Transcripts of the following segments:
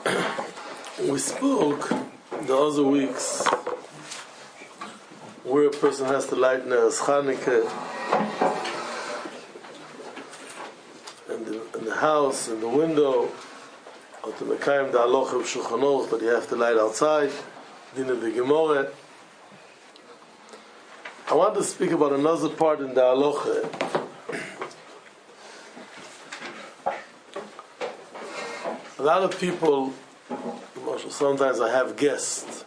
We spoke the other weeks where a person has to light Neres Chanukah in the house, in the window, or to Mekayim the Halacha of Shulchan Aruch, but you have to light outside, Din of the Gemara. I want to speak about another part in the Halacha. A lot of people, sometimes I have guests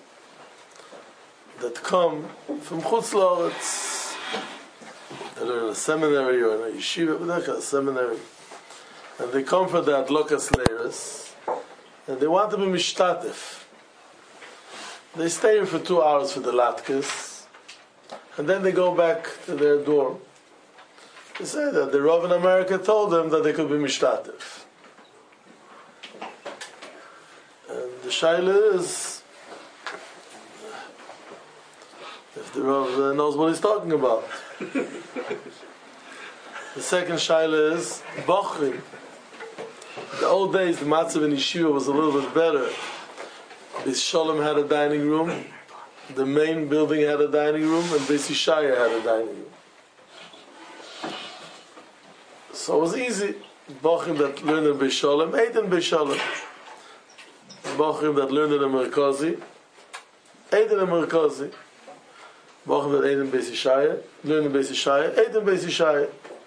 that come from Chutz La'aretz, that are in a seminary or in a yeshiva, but a seminary, and they come for the Adlokas Neiros, and they want to be mishtatef. They stay here for 2 hours for the Latkes, and then they go back to their dorm. They say that the Rav in America told them that they could be mishtatef. The shaila is if the Rav knows what he's talking about. The second shaila is Bochrim. The old days, the matzav in yeshiva was a little bit better. Beis Shalom had a dining room, the main building had a dining room, and Beis Yishaya had a dining room. So it was easy. Bochrim that learned in Beis Shalom ate in Beis Shalom. Bochrim that learned in the Merkazi ate in the Merkazi. Bochrim that ate in Beis Yishaya learned in Beis Yishaya ate in Beis Yishaya.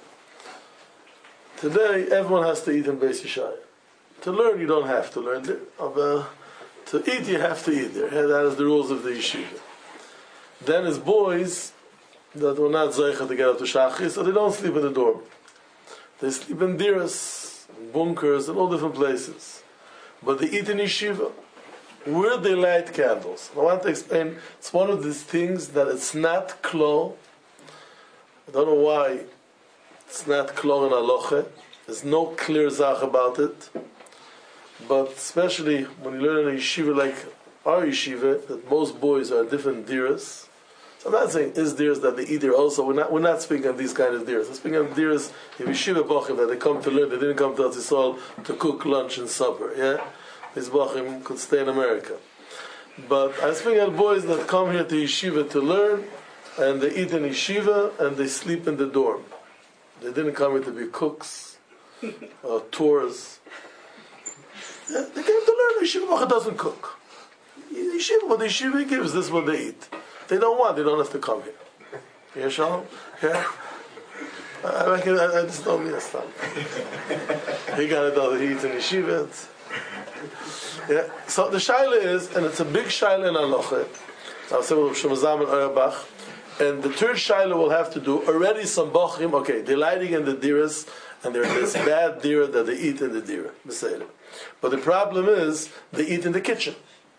Today everyone has to eat in Beis Yishaya. To learn you don't have to learn there. To eat you have to eat there. That is the rules of the yeshiva. Then as boys that were not zeicha to get up to Shachris, so they don't sleep in the dorm. They sleep in diras, bunkers, and all different places. But they eat in yeshiva, where they light candles. I want to explain, it's one of these things that it's not klo. I don't know why it's not klo in halacha. There's no clear zach about it. But especially when you learn in a yeshiva like our yeshiva, that most boys are different diras. So I'm not saying is diras that they eat there also. We're not speaking of these kind of diras. We're speaking of diras in yeshiva bachim that they come to learn. They didn't come to Eretz Yisrael to cook lunch and supper. Yeah, these bachim could stay in America. But I'm speaking of boys that come here to yeshiva to learn, and they eat in yeshiva and they sleep in the dorm. They didn't come here to be cooks or tours. Yeah, they came to learn. The yeshiva bachim doesn't cook. Yeshiva, what the yeshiva gives, this is what they eat. They don't want, they don't have to come here. Yeah, Shalom? Yeah? I just don't mean a stop. He got it all, he eats in yeshiva. Yeah. So the shaila is, and it's a big shaila in halacha. I'll say with Shemazam and Auerbach. And the third shaila will have to do, already some bachim, okay, they're lighting in the diras, and there's this bad dira that they eat in the dira. But the problem is, they eat in the kitchen.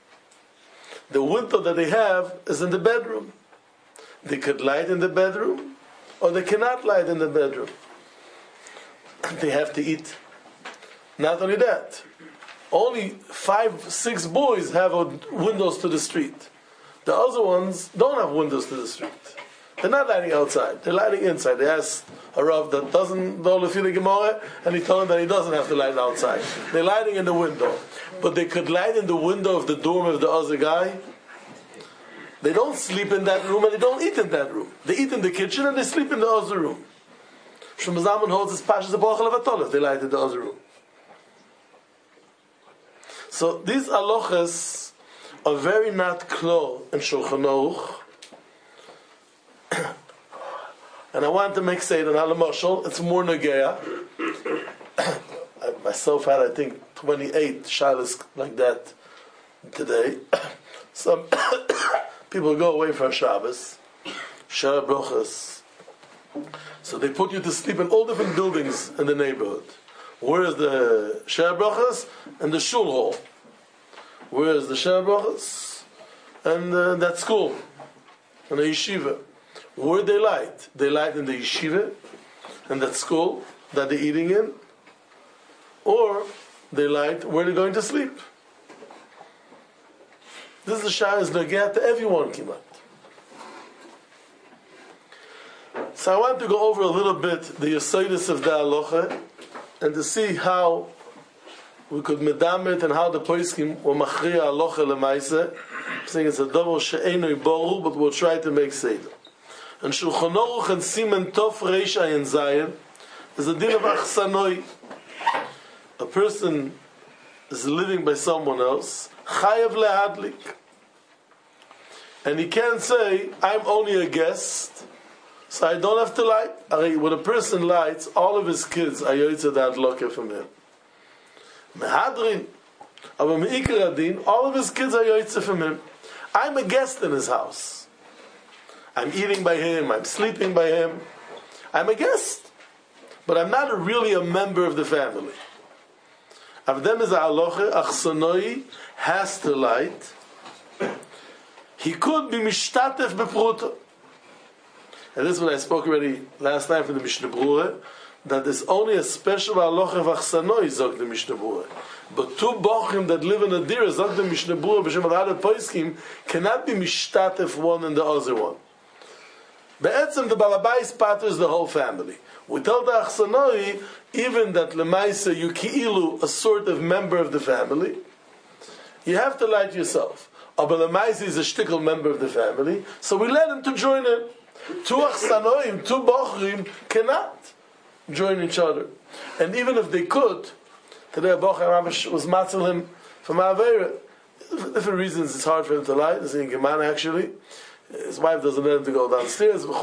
The window that they have is in the bedroom. They could light in the bedroom, or they cannot light in the bedroom. They have to eat. Not only that, only 5-6 boys have windows to the street. The other ones don't have windows to the street. They're not lighting outside. They're lighting inside. They asked a Rav that doesn't know the Gemara, and he told him that he doesn't have to light outside. They're lighting in the window. But they could light in the window of the dorm of the other guy. They don't sleep in that room and they don't eat in that room. They eat in the kitchen and they sleep in the other room. Shlomo Zalman holds his pashas the Bachal of Atolef. They light in the other room. So these halachas are very not klo in Shulchan Aruch. And I want to make say that Halamashal, it's more Nageya. I myself had, I think, 28 shilas like that today. Some people go away for Shabbos, Shara Brochas. So they put you to sleep in all different buildings in the neighborhood. Where is the Shara Brochas? And the Shul Hall. Where is the Shara Brochas? And that school, and the yeshiva. Where they light? They light in the yeshiva, and that school that they're eating in, or they light where they're going to sleep. This is a shayla is nageh to everyone kimat. So I want to go over a little bit the yesodis of the halacha, and to see how we could medamit and how the poskim were machriya alocha lemaise. I'm saying it's a double she'enoi boru, but we'll try to make seder. And Shulchan Aruch and Siman Tov Reish Ayin Zayin is a din of achsanoi. A person is living by someone else, chayav lehadlik, and he can't say, I'm only a guest, so I don't have to light. When a person lights, all of his kids are yotze that locker from him. Mehadrin, aber meikar adin, all of his kids are yotze from him. I'm a guest in his house. I'm eating by him, I'm sleeping by him. I'm a guest, but I'm not really a member of the family. Avdem is a halacha, achsanoi has to light. He could be mishtatef bepruta. And this is what I spoke already last time from the Mishnah Berurah, that there's only a special halacha of achsanoi, zog the Mishnah Berurah. But two bochim that live in a dira, zog the Mishnah Berurah, b'shem adad poiskim, cannot be mishtatef one and the other one. Be'etzem the balabais patters the whole family. We tell the achsanoi, even that lemaisa you ki'ilu a sort of member of the family, you have to light yourself. Aber lemaisa is a shtickle member of the family, so we let him to join in. Two achsanoim, two bochrim cannot join each other. And even if they could, today a bocher was matzil him from Aveira. For different reasons it's hard for him to light. It's in Gemana actually. His wife doesn't let him to go downstairs. This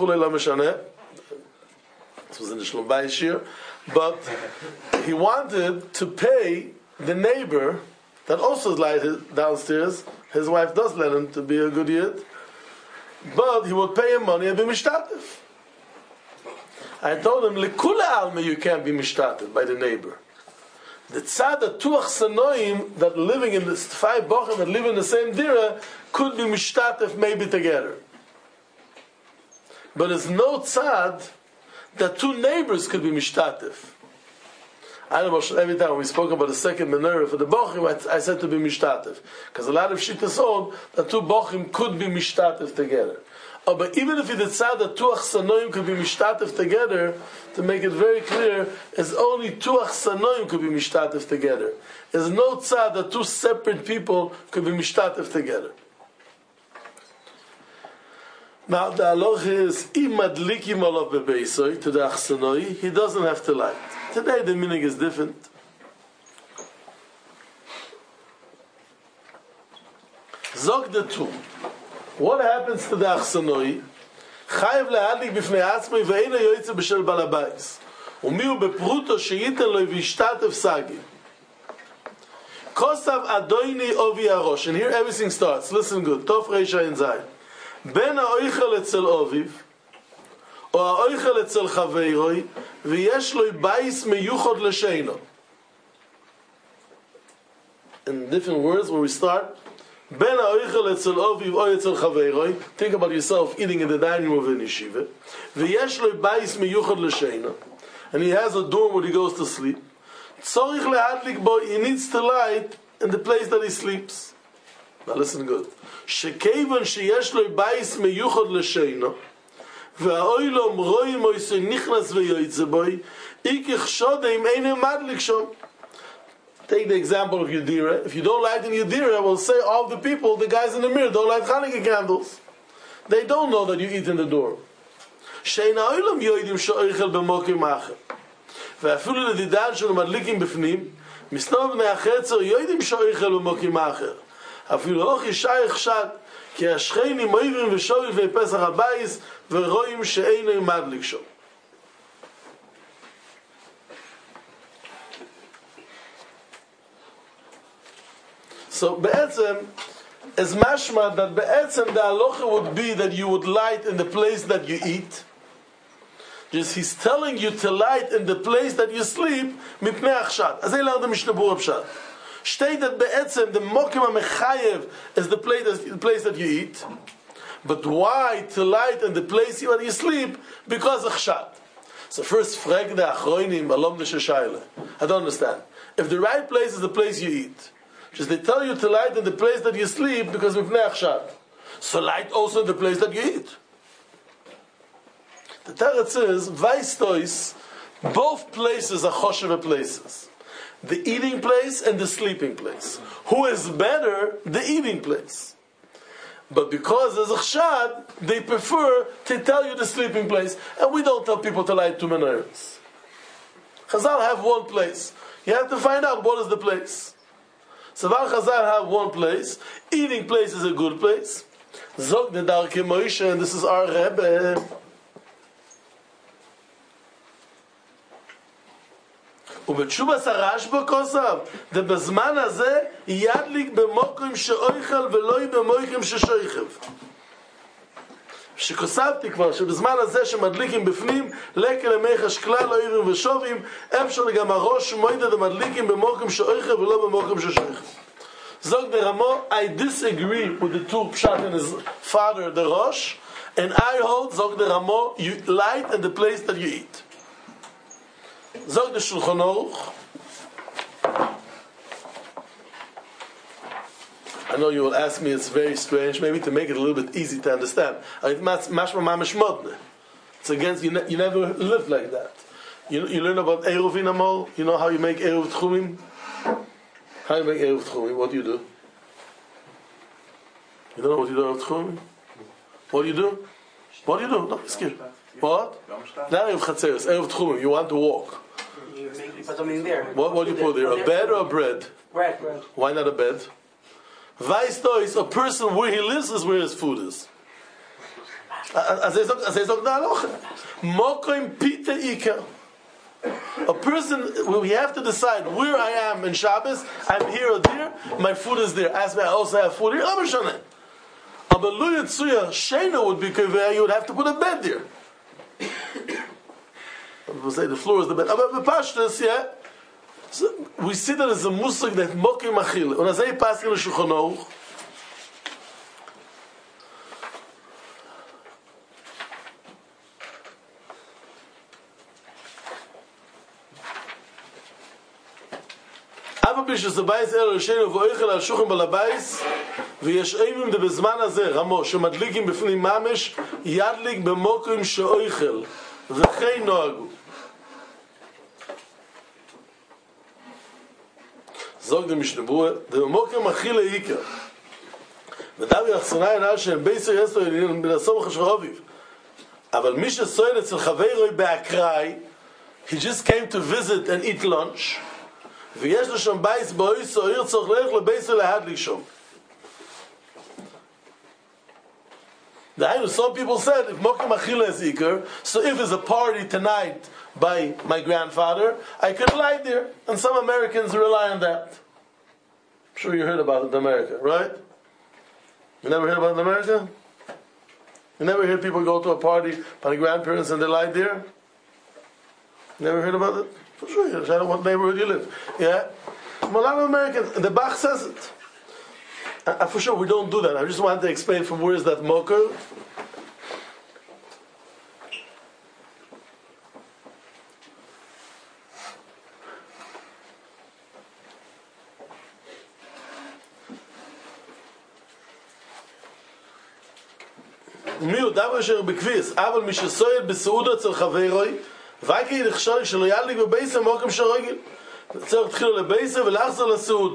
was in the Shlom Bayis Shir. But he wanted to pay the neighbor that also is lighted downstairs. His wife does let him to be a good yid. But he would pay him money and be mishtatif. I told him, Lekula alma you can't be mishtatif by the neighbor. The tzad two achsanoim that living in the five bochim that live in the same dira could be mishtatif maybe together. But there's no tzad that two neighbors could be mishtatif. I don't know, every time we spoke about the second menorah for the bochim, I said to be mishtatif. Because a lot of shittas hold that two bochim could be mishtatif together. Oh, but even if it is said that two achsanoim could be mishtatif together, to make it very clear, is only two achsanoim could be mishtatif together. There's no tzad that two separate people could be mishtatif together. Now the halacha is im madlikim olav bebeisoi to the achsanoi, he doesn't have to light. Today the meaning is different. Zog the two. What happens to the achsanoi? Chayev le'adlik b'fnei atzmai ve'eino yoytze b'shel balabais. Umiu bepruto sheyiten lo v'ishtatev sagi. Kosav adoini ovi arosh. And here everything starts. Listen good. Tov Reish Ayin Zayin. Ben ha'oichel etzel oviv, או האויכל אצל חברוי, ויש לו בייס מיוחד לשיינו. In different words, where we start, Ben ha'oichel etzel oviv, או אצל חברוי, think about yourself eating in the dining room of an yeshiva, ויש לו בייס מיוחד לשיינו, and he has a dorm where he goes to sleep, tzorich le'adlik bo, he needs to light in the place that he sleeps. Now listen good. שכיוון שיש לו בייס מיוחד לשיינו, והאוילום רואים מויסוי נכנס ויועצה בוי, איקך שודה אם אין מדליק שם. Take the example of Yudira. If you don't light in Yudira, we'll say all the people, the guys in the mirror, don't light Hanukkah candles. They don't know that you eat in the door. שאין האוילום יודעים שאויכל במוקם אחר. ואפילו לדידן שלו מדליקים בפנים, מסתובב בני החצר יודעים שאויכל במוקם אחר. אפילו אוכי שייך שד, כי השכנים מויבים ושובים בפסח הבייס, ורואים שאינו מדליק שם. So, בעצם, is mashma that בעצם the halacha would be that you would light in the place that you eat. Just he's telling you to light in the place that you sleep, mipnei achshad. As I learned the Mishnah Berurah pshat. State that be'etzem the mokim ha-mechayev is the place that you eat, but why to light in the place where you sleep? Because of chshad. So first, frag the achroinim alom de sheshayla. I don't understand. If the right place is the place you eat, just they tell you to light in the place that you sleep because of chshad. So light also in the place that you eat. The teretz is vaistois. Both places are choshev places. the eating place and the sleeping place. Who is better? The eating place. But because there's a chshad, they prefer to tell you the sleeping place, and we don't tell people to light two menorahs. Chazal have one place. You have to find out what is the place. So while Chazal have one place, eating place is a good place. Zog the Darkei Moshe, and this is our Rebbe. ובתשובת הרשב"א כוסף, ובזמן הזה ידליק במוקרים שאויכל ולא במוקרים ששוכב. שכוספתי כבר שבזמן הזה שמדליקים בפנים לקל מיחש כלל אוירים ושובים, אפשר גם הראש מועד המדליקים במוקרים שאויכל ולא במוקרים ששוכב. Zog the Ramo, I disagree with the two pshat and his father, the Rosh, and I hold, Zog the Ramo, you light in the place that you eat. Zog the Shulchan Aruch. I know you will ask me, it's very strange, maybe to make it a little bit easy to understand. It's against, you never lived like that. You learn about Eruv Inamol, you know how you make Eruv Tchumim? How you make Eruv Tchumim? What do you do? You don't know what you do Eruv Tchumim? What do you do? What do you do? No, excuse me. What? Not Eruv Chatzeres, Eruv Tchumim. You want to walk. You put something there. What do you put there? A bed or a bread? Bread. Why not a bed? Vaisto is a person where he lives is where his food is. Mokoim pite ikar. A person, we have to decide where I am in Shabbos. I'm here or there. My food is there. Ask me, I also have food here. Shena would be kaveh. You would have to put a bed there. People say the floor is the bed. But Pashtus, yeah. So we see that as a musik that mokim achil. Und azay paskin le Shulchan Aruch. אף פי שסבייס אלו ישנו ואוכל על שולחן בלבייס ויש אימים בזמן הזה רמו שמדליקים בפנים ממש ידליק במוקרים שאוכל וכן נוהגו. זוג דמשנבוה במוקרים אכילה עיקר ודאבי יחסונה ינעל שהם בייסר יסטו בנסום חשבוביב אבל מי שסועד אצל חברוי באקראי he just came to visit and eat lunch ויש לו שם בייס באויס או עיר צריך ללך לבייסר להדליק שם. Some people said if Mokim Achila is Iker, so if there's a party tonight by my grandfather, I could lie there. And some Americans rely on that. I'm sure you heard about it in America, right? You never heard about it in America? You never heard people go to a party by the grandparents and they lie there? You never heard about it? For sure, I don't know what neighborhood you live. Yeah? A lot of Americans, the Bach says it. For sure, we don't do that. I just wanted to explain from where is that moker. מיהו דבר אשר בכביס, אבל מי שסועד בסעודה אצל חברוי, וכי ידחשוי שלא ידליק בבייסה מוקם שרוגל. צריך להתחילו לבייסה ולחזור לסעודה.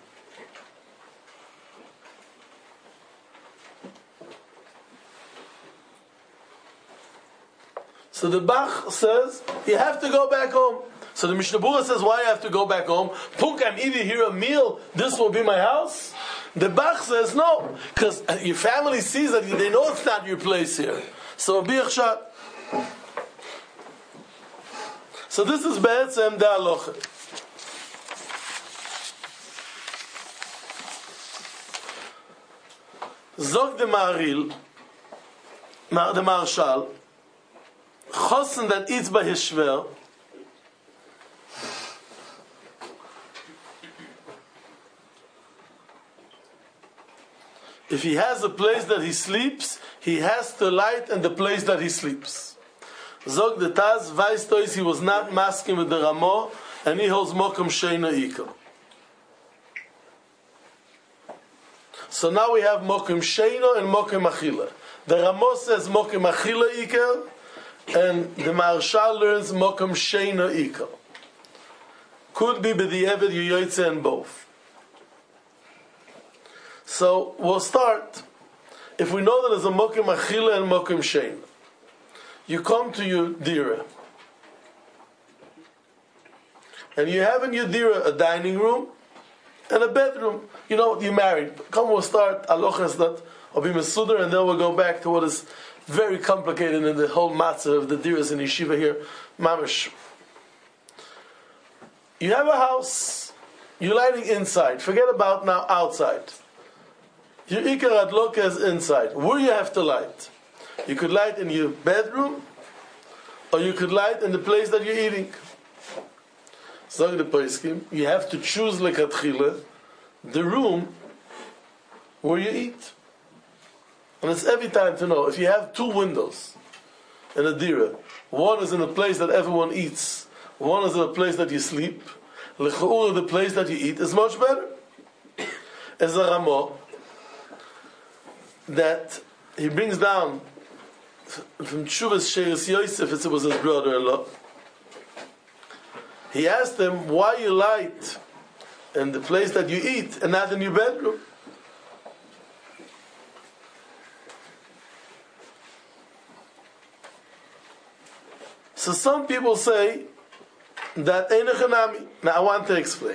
So the Bach says, you have to go back home. So the Mishnah Berurah says, why you have to go back home? Punk, I'm eating here a meal, this will be my house? The Bach says, no, because your family sees that they know it's not your place here. So be shot. So this is Be'etzem de Aloche. Zog de Maril, the Marshal, Chosen that eats by his shver, if he has a place that he sleeps, he has to light in the place that he sleeps. Zog the Taz, Vaistois, he was not masking with the Ramo, and he holds Mokum Sheina Iko. So now we have Mokum Sheina and Mokum Achila. The Ramo says Mokum Achila Iko, and the Marshal learns Mokum Sheina Iko. Could be b'di'evet yoytze and both. So we'll start. If we know that there's a mokim achila and mokim shein, you come to your dira, and you have in your dira a dining room and a bedroom. You know, you're married. Come, we'll start alochas that will be mesuder, and then we'll go back to what is very complicated in the whole matzah of the diras in yeshiva here, mamish. You have a house. You're lighting inside. Forget about now outside. Your ikar adloka is inside. Where you have to light? You could light in your bedroom, or you could light in the place that you're eating. So the poskim, you have to choose lekatchila the room where you eat. And it's every time to know, if you have two windows in a dira, one is in a place that everyone eats, one is in a place that you sleep, l'cha'ura, the place that you eat is much better. As a Ramah, that he brings down from Tshuvas Sheiras Yosef, it was his brother-in-law, he asked him, why you light in the place that you eat and not in your bedroom? So some people say that Einachanami. Now I want to explain.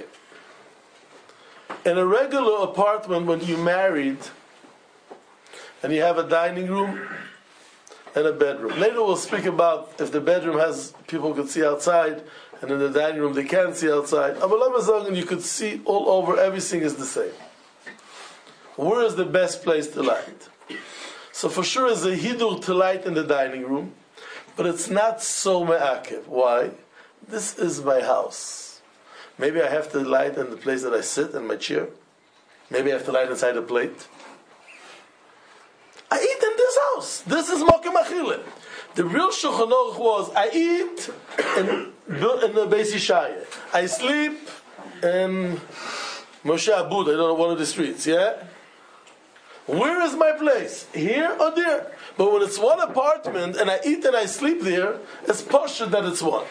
In a regular apartment, when you're married and you have a dining room and a bedroom. Later we'll speak about if the bedroom has people could see outside, and in the dining room they can't see outside. And you could see all over, everything is the same. Where is the best place to light? So for sure is a hidur to light in the dining room, but it's not so me'akev. Why? This is my house. Maybe I have to light in the place that I sit, in my chair. Maybe I have to light inside a plate. I eat in this house. This is mokim achile. The real Shulchan Aruch was, I eat in the Beis Yishaya. I sleep in Moshe Abud, I don't know, one of the streets, yeah? Where is my place? Here or there? But when it's one apartment and I eat and I sleep there, it's poshut that it's one.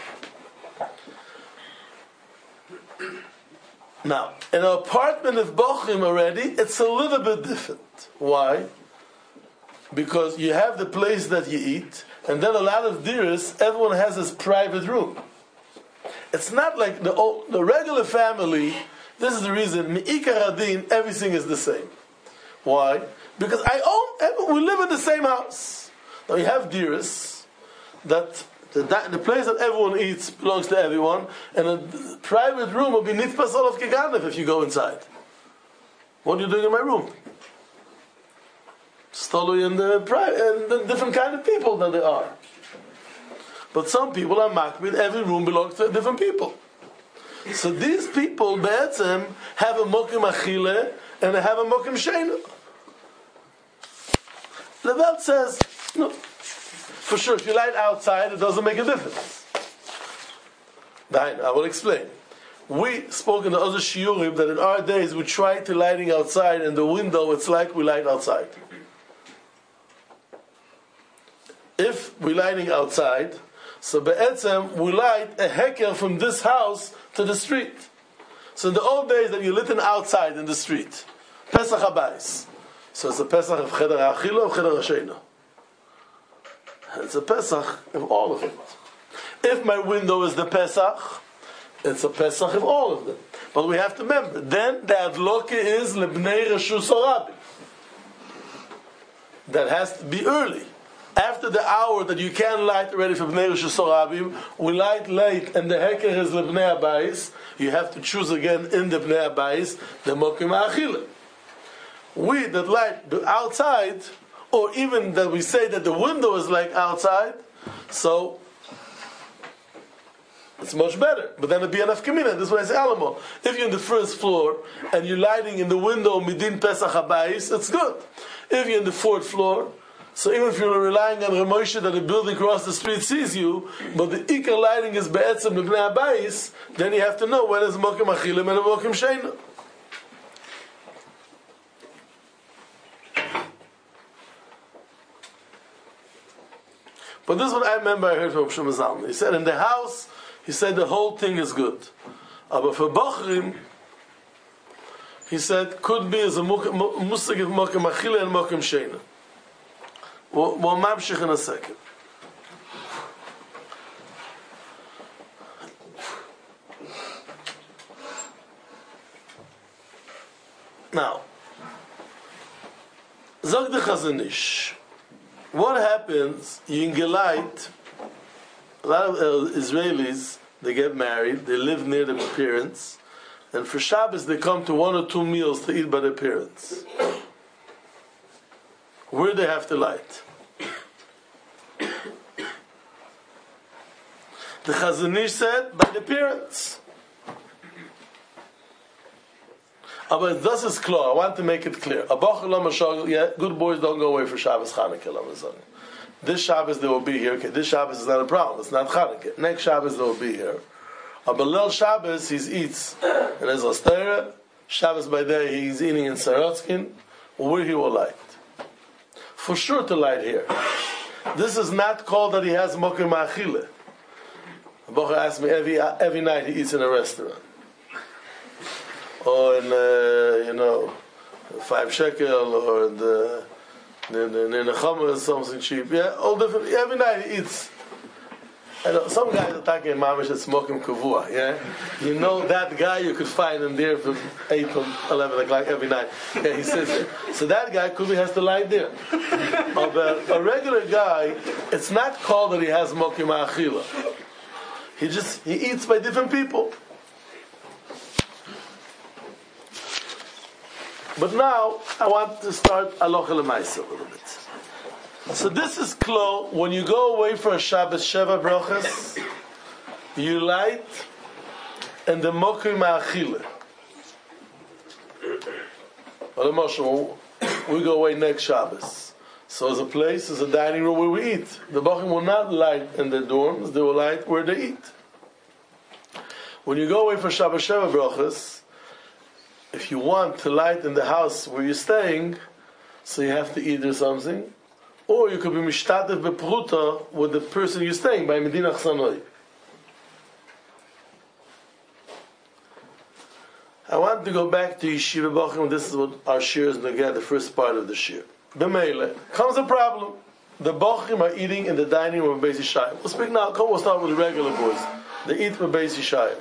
Now, in an apartment of Bochim already, it's a little bit different. Why? Because you have the place that you eat, and then a lot of diras, everyone has his private room. It's not like the regular family. This is the reason, Me'ikar Hadin, everything is the same. Why? Because we live in the same house. Now you have diras that the place that everyone eats belongs to everyone, and a private room will be nitpas olav keganev if you go inside. What are you doing in my room? Stolu in the different kind of people that they are. But some people are makbid, every room belongs to different people. So these people, be'etzem, have a mokim achile and they have a mokim sheinu. The Welt says, no, for sure, if you light outside, it doesn't make a difference. I will explain. We spoke in the other shiurim that in our days we try to lighting outside, and the window, it's like we light outside. If we're lighting outside, so be'etzem, we light a heker from this house to the street. So in the old days that you lit outside in the street, Pesach Habayis. So it's a Pesach of Cheder HaAchila, of Cheder HaSheina. It's a Pesach of all of it. If my window is the Pesach, it's a Pesach of all of them. But we have to remember, then the Adloke is Lebnei Reshus Orabim. That has to be early. After the hour that you can light already for Bnei Reshus Orabim, we light late, and the Heker is Lebnei Abayis. You have to choose again in the Bnei Abayis, the Mokim HaAchila. We that light outside, or even that we say that the window is like outside, so it's much better. But then it'd be an afkamina. This is what I say, Alamo. If you're in the first floor and you're lighting in the window midin Pesach Habayis, it's good. If you're in the fourth floor, so even if you're relying on Ramosha that the building across the street sees you, but the ikar lighting is be'etzem l'bnei Habayis, then you have to know when is mokim achilim and mokim sheina. But this is what I remember I heard from Shlomo Zalman. He said in the house, he said the whole thing is good. Aber for Bachrim, he said, could be as a musig of mokim achila and mokim sheina. We'll mamshich in a second. Now, Zog the Chazon Ish. What happens in Gelait? A lot of Israelis, they get married, they live near their parents, and for Shabbos they come to 1 or 2 meals to eat by their parents. Where they have to light? The Chazon Ish said, by the parents. But this is clear. I want to make it clear. Good boys don't go away for Shabbos Chanukah. This Shabbos they will be here. Okay, this Shabbos is not a problem. It's not Chanukah. Next Shabbos they will be here. But Lel Shabbos he eats in his Ostera. Shabbos by day he's eating in Saratskin. Where he will light. For sure to light here. This is not called that he has Mokim Achile. The Bocher asked me every night he eats in a restaurant. Or in 5 shekel, or in the Nechama, something cheap. Yeah, all different. Every night he eats. Some guys are talking in Mamish that smoking kavua. Yeah, you know that guy you could find him there from 8 to 11 o'clock every night. Yeah, he says so. That guy could be has to lie there. But a regular guy, it's not called that he has mokim achila. He eats by different people. But now, I want to start Aloha L'maisa a little bit. So this is klo, when you go away for a Shabbos Sheva Brachas, you light and the Mokim Ha'achile. We go away next Shabbos. So there's a place, there's a dining room where we eat. The Bachim will not light in their dorms, they will light where they eat. When you go away for Shabbos Sheva Brachas, if you want to light in the house where you're staying, so you have to eat or something, or you could be mishtatev bepruta with the person you're staying by Medina Chsanoi. I want to go back to Yeshiva Bachim. This is what our shir is going to get, the first part of the shir. B'meile comes a problem. The Bachim are eating in the dining room of Beis Yishayim. We'll speak now. We'll start with the regular boys. They eat with Beis Yishayim.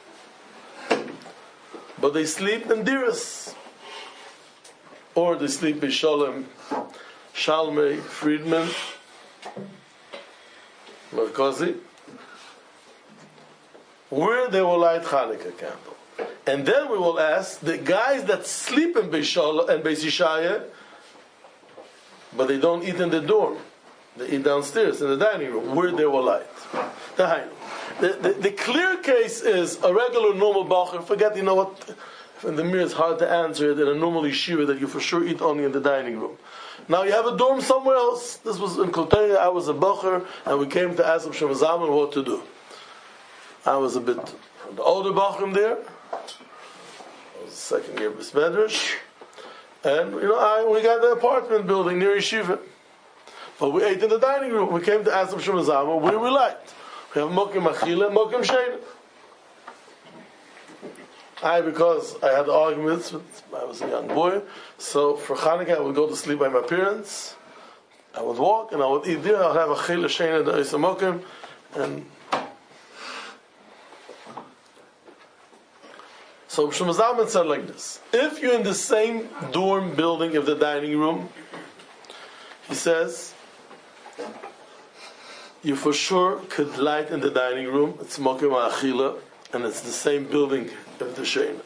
But they sleep in Diras. Or they sleep in Shalom, Shalmei, Friedman, Merkozy, where they will light Hanukkah candle. And then we will ask the guys that sleep in Beis Shalom and Beis Yishayah, but they don't eat in the dorm. They eat downstairs in the dining room, where they will light. The clear case is a regular normal bacher. Forget, you know what? In the mirror, it's hard to answer it in a normal yeshiva that you for sure eat only in the dining room. Now you have a dorm somewhere else. This was in Kolteria. I was a bacher, and we came to ask Rav Shlomo Zalman what to do. I was a bit the older bacher there. I was second year Bris Medrash, and we got the apartment building near yeshiva. But we ate in the dining room. We came to ask Rav Shlomo Zalman where we liked. We have mokim achila, mokim sheina. Because I had arguments I was a young boy, so for Chanukah I would go to sleep by my parents. I would walk and I would eat there. I would have a chila sheina the isa mokim, and so Shlomo Zalman said like this: if you're in the same dorm building of the dining room, he says, you for sure could light in the dining room. It's mokim achila, and it's the same building of the sheina.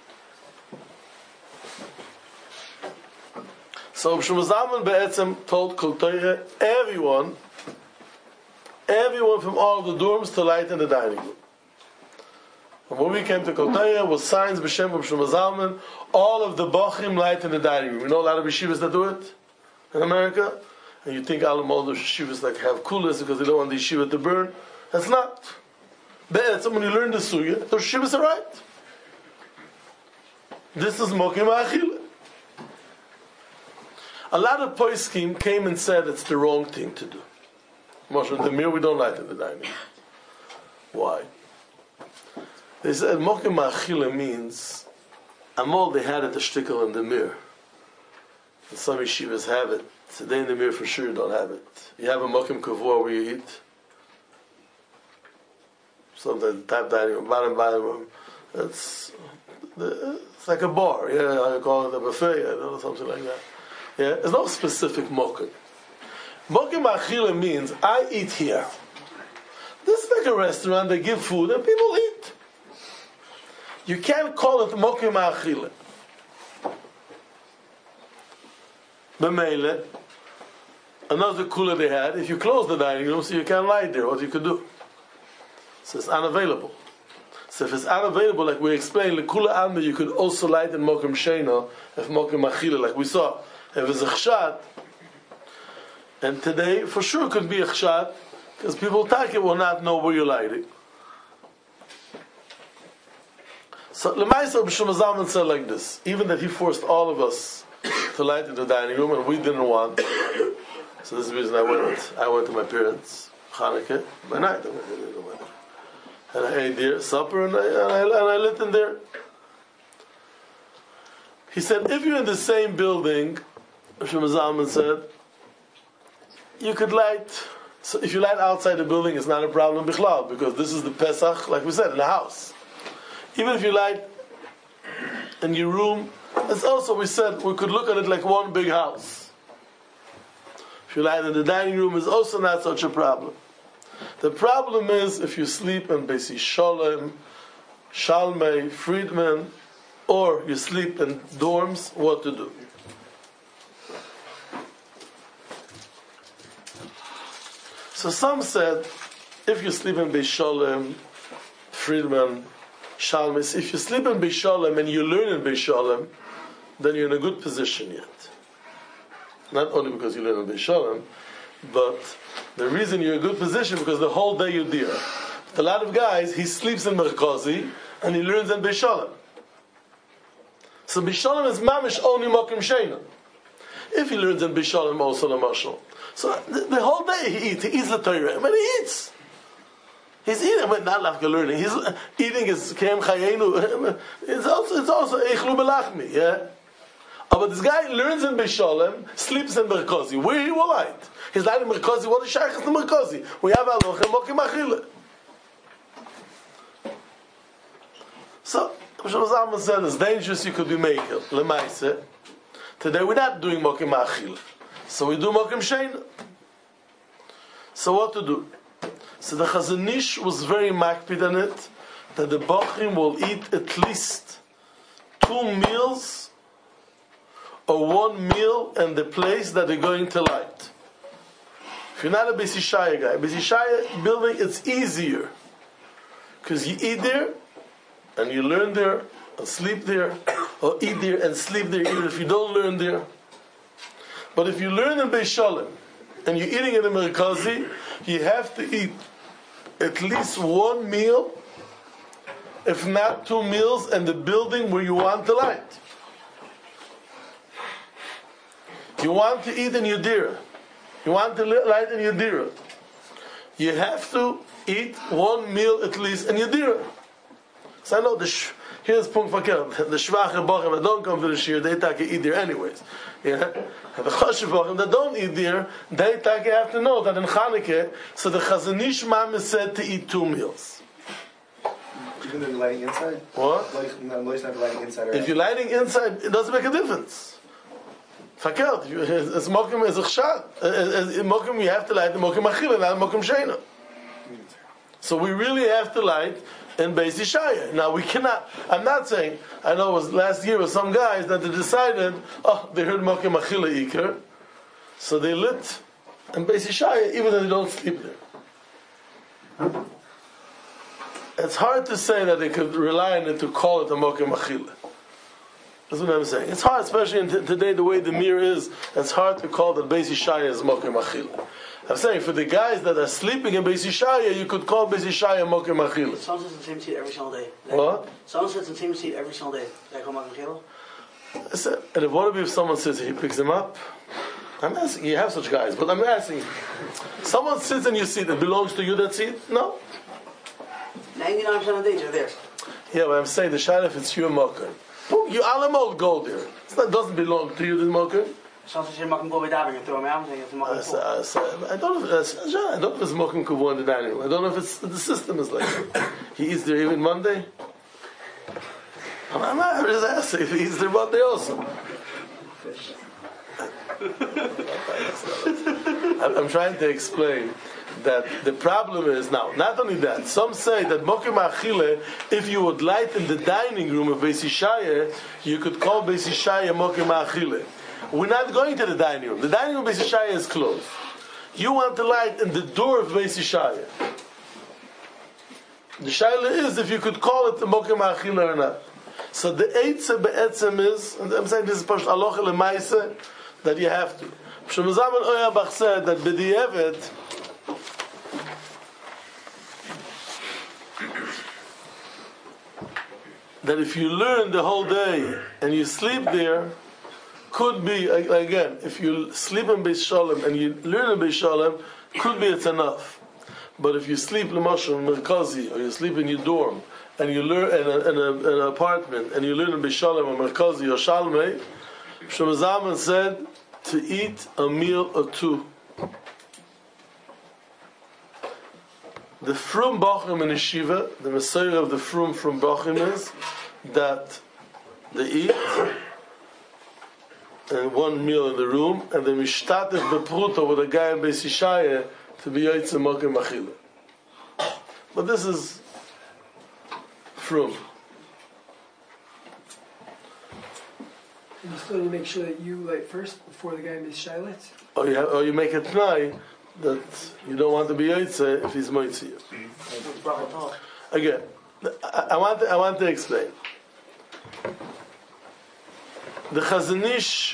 So Shlomo Zalman be'etzem told Kol Torah everyone from all the dorms to light in the dining room. And when we came to Kol Torah, was signs b'shem of Shlomo Zalman. All of the bachim light in the dining room. You know a lot of yeshivas that do it in America. And you think all the yeshivas like have coolers because they don't want the yeshiva to burn. That's not. Be'etzem, when you learn the suya, those yeshivas are right. This is mokim achila. A lot of poskim came and said it's the wrong thing to do. Moshe, the mirror we don't light in the dining room. Why? They said Mokim Achila means Amol they had it the shtickle in the mirror. And some yeshivas have it. Today in the mirror for sure you don't have it. You have a Mokim Kavua where you eat. Sometimes top dining room, bottom room. It's like a bar, yeah, I call it a buffet, something like that. Yeah, there's no specific Mokim. Mokim Achila means I eat here. This is like a restaurant, they give food and people eat. You can't call it Mokim Achila. B'meile, another cooler they had, if you close the dining room so you can't lie there, what you could do? So it's unavailable. So if it's unavailable, like we explained, the kula alma, you could also light in Mokim Sheina, if Mokim Achila, like we saw. If it's a chshad, and today for sure it could be a chshad, because people take it will not know where you're lighting. So Lemaisa B'Shum Zalman said like this, even that he forced all of us to light in the dining room, and we didn't want. So this is the reason I went to my parents' Chanukah by night. And I ate there supper, and I lit in there. He said, if you're in the same building, Shlomo Zalman said, you could light. So if you light outside the building, it's not a problem bichlal, because this is the Pesach, like we said, in the house. Even if you light in your room, it's also, we said, we could look at it like one big house. If you light in the dining room, it's also not such a problem. The problem is if you sleep in Beis Sholem, Shalmei, Friedman, or you sleep in dorms, what to do? So some said, if you sleep in Beis Sholem, Friedman, Shalmei, if you sleep in Beis Sholem and you learn in Beis Sholem, then you're in a good position yet. Not only because you learn in Beis Sholem, but the reason you're in a good position because the whole day you're there. But a lot of guys, he sleeps in Merkozi and he learns in Beis Sholem. So Beis Sholem is mamish only Mokim Sheina. If he learns in Beis Sholem also the mashal. So the whole day he eats the Torah. When he eats, he's eating. But not like learning. He's eating his kem chayenu. It's also echlu belachmi. Yeah. But this guy learns in Beis Sholem, sleeps in Merkozi. Where he will light? He's lighting in Merkozi. What is shaykhs to Merkozi? We have aloch and mokim achila. So Shlomo Zalman said it's dangerous. You could be making lemaise. Today we're not doing mokim achila, so we do mokim sheina. So what to do? So the Chazon Ish was very makpid on it that the Bachrim will eat at least 2 meals or 1 meal in the place that they're going to light. If you're not a Beis Yishaya guy, Beis Yishaya building, it's easier because you eat there and you learn there and sleep there, or eat there and sleep there even if you don't learn there. But if you learn in Beis Sholem and you're eating in the Merkozi, you have to eat at least 1 meal, if not 2 meals, in the building where you want to light. You want to eat in your dira. You want to light in your dira. You have to eat 1 meal at least in your dira. So I know here's Punkt Fakir. The Shvache Bachim that don't come to the Shir, they take eat there anyways. Yeah? And the Choshev Bachim that don't eat there, they take have to know that in Chanukah, so the Chazon Ish Ma'am is said to eat 2 meals. Even if you're lighting inside? What? Lighting inside or if you're lighting inside, it doesn't make a difference. Fakir, it's Mokim is a Chshad. Mokim, you have to light the Mokim Achila, not Mokim Sheina. So we really have to light in Beis Yishaya. Now we cannot, I'm not saying, I know it was last year with some guys that they decided, they heard Mokim Achila Iker, so they lit in Beis Yishaya even though they don't sleep there. It's hard to say that they could rely on it to call it a Mokim Achila. That's what I'm saying. It's hard, especially in today the way the mirror is, it's hard to call that Beis Yishaya as Mokim Achila. I'm saying for the guys that are sleeping in Beis Yishaya, you could call Beis Yishaya Mokim Achila. Someone sits in the same seat every single day. What? Someone sits in the same seat every single day. They call Mokim Achila? I said, and if what if someone sits and he picks him up? I'm asking, you have such guys, but I'm asking, someone sits in your seat, it belongs to you, that seat? No. 99% of the days are there. Yeah, but I'm saying the shayla if it's your mokum. You all go there. It doesn't belong to you, the mokum. Zoals als je mag hem gewoon daarbij throw me out, dan zeg je mag hem I don't know if it's mokum kuvu in the dining room. I don't know if it's the system is like that. He eats there even Monday. I'm just asking if he eats there Monday also. I'm trying to explain that the problem is now, not only that, some say that Mokim Achile, if you would light in the dining room of Beis Yishaya, you could call Beis Yishaya Mokim Achile. We're not going to the dining room. The dining room of Beis Yishaya is closed. You want to light in the door of Beis Yishaya. The Shaila is if you could call it the Mokim Achile or not. So the Eitze Be'etzem is, and I'm saying this is Pashut Aloche Lemaise, that you have to. Shemazam and Oyabach said that B'di'evet, that if you learn the whole day and you sleep there, could be, again, if you sleep in Beis Shalom and you learn in Beis Shalom, could be it's enough. But if you sleep l'mashal in Merkazi, or you sleep in your dorm, and you learn in an apartment, and you learn in Beis Shalom or Merkazi or Shalmei, Shlomo Zalman said to eat a meal or two. The Frum Bachim in Yeshiva, the Messiah of the Frum Bachim is that they eat and one meal in the room, and the Mishtatev Bepruto with a guy in Beis Yishaya to be Yotzei Mokim Achile. But this is Frum. And you still need to make sure that you light first before the guy in Beis Yishaya lights? Or you make a t'nai that you don't want to be Yotzei if he's Moitzi you. Again, I want to explain. The Chazon Ish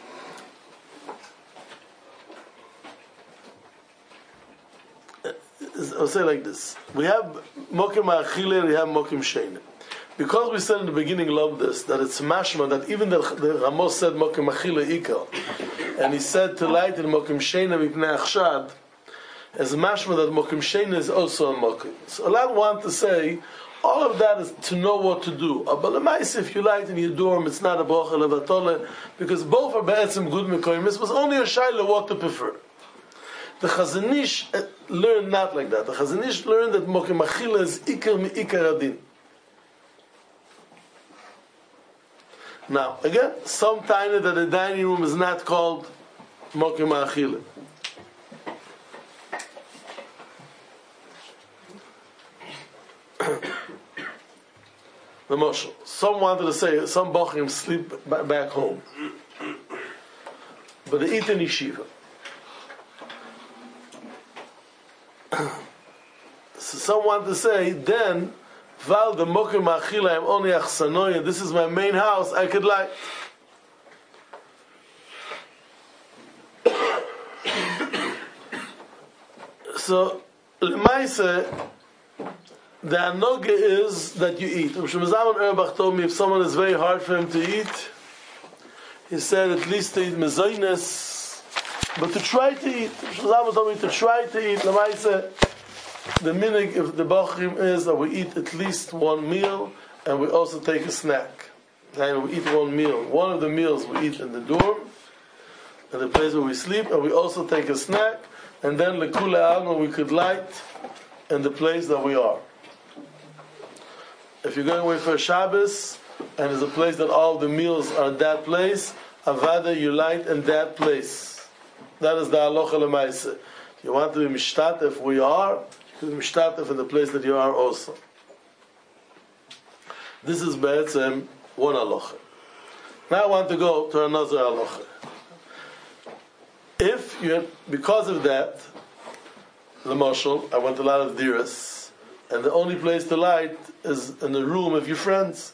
I'll say like this. We have Mokim Achile, we have Mokim Sheina. Because we said in the beginning, love this, that it's mashma, that even the Ramos said Mokim Achile Ikal, and he said to light in Mokim Sheina Mipnei Achshad, as mashma that Mokim Sheina is also a Mokim. So a lot want to say, all of that is to know what to do. But l'maisa, if you light in your dorm, it's not a bracha levatole, because both are be'etzim good mekoyim. It was only a shayla what to prefer. The Chazon Ish learned not like that. The Chazon Ish learned that Mokim Achila is ikar mi'ikar adin. Now, again, some time that the dining room is not called Mokim Achila. The Moshe. Some wanted to say some Bachim sleep back home, but they eat in yeshiva. So some want to say then, Val the Mokim Achila I'm only Achsanoi, and this is my main house, I could like. So L'maise, the anoge is that you eat. Shlomo Zalman Auerbach told me if someone is very hard for him to eat, he said at least to eat mezoines, but to try to eat. Shlomo Zalman told me to try to eat. L'maise, the minig of the bachrim is that we eat at least one meal and we also take a snack. And we eat one meal. One of the meals we eat in the dorm, in the place where we sleep, and we also take a snack, and then lekule alma we could light in the place that we are. If you're going away for a Shabbos, and there's a place that all the meals are in that place, avada you light in that place. That is the halacha l'maisa. You want to be mishtatef where you are, you can be mishtatef in the place that you are also. This is be'etzem one halacha. Now I want to go to another halacha. If you, because of that, l'mashal, I went to a lot of diras, and the only place to light is in the room of your friends.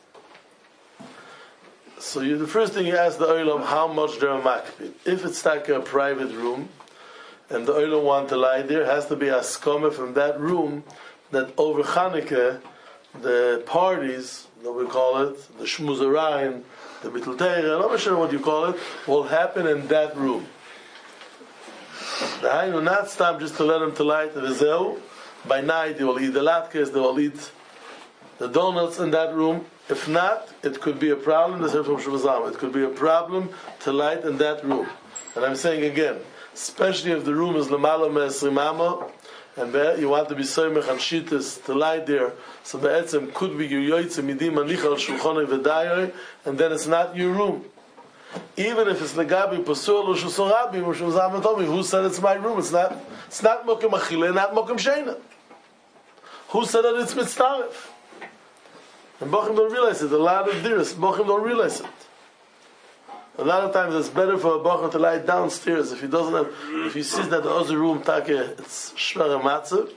So the first thing you ask the olam how much they're makpid. If it's like a private room, and the olam want to lie there, has to be a skoma from that room that over Chanukah, the parties that we call it, the shmuzarayim, the bittul teira, I'm not sure what you call it, will happen in that room. The hainu not stop just to let them to light the zeu. By night they will eat the latkes, they will eat the donuts in that room. If not, it could be a problem. It could be a problem to light in that room. And I'm saying again, especially if the room is lemala me'esrimama, and you want to be soymech and shittis to lie there, so be'etzem could be your yoytze midim anicha al shulchanoi v'dayoy, and then it's not your room. Even if it's legabi pasur lo shusorabi, who said it's my room? It's not mokem achile, not mokem sheina. Who said that it's mitzaref? And Bochum don't realize it. A lot of diras, Bochum don't realize it. A lot of times it's better for a Bochum to lie downstairs if he doesn't have, if he sees that the other room it's shvara matzav.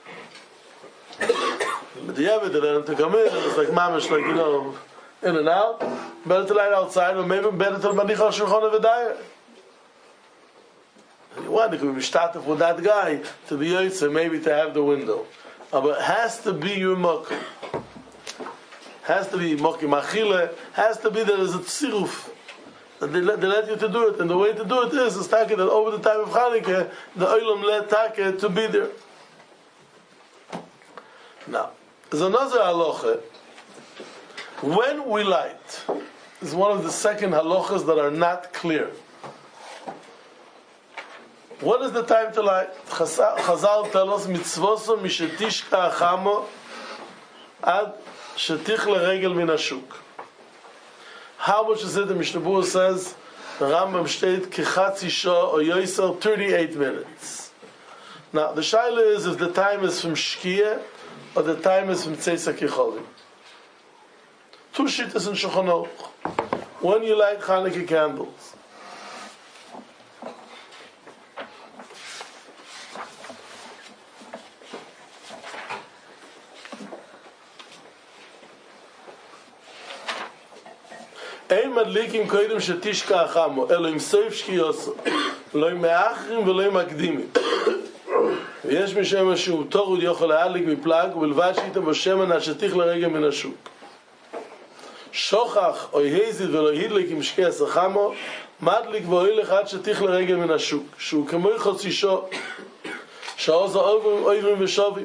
But the evidence to come in, it's like mamish, like in and out. Better to lie outside, or maybe better to manicha al shulchan v'dayah. And you want to be mishtatif with that guy to be yotze, maybe to have the window. But it has to be your mokum. Has to be mokim achile. Has to be there is a tziruf. They let you to do it, and the way to do it is take that over the time of Chanukah, the olam let take to be there. Now, there's another halacha. When we light, is one of the second halachas that are not clear. What is the time to light? Chazal tell us mitzvoso mishetishka achamo ad shetich leregel min hashuk. How much is it? The Mishnah Berurah says the Rambam steht kechatzi shah or yoiser 38 minutes. Now the shaila is if the time is from shkia or the time is from tzeisak yechovim. Two shittas in Shulchan Aruch. When you light Chanukah candles, ein madlikim koidem shetishka achamo elo im soif shkiyoso lo im me'achrim velo im makdimim ויש משם שהוא תורוד יכול להדליק מפלג ובלבד שאיתם בשמן השטיח לרגע מן השוק שוכח או יהזיד ולא הדליק עם שקי הסחמו מדליק ואוהל אחד שטיח לרגע מן השוק שהוא כמו חצי שו שעוז האויברים ושובים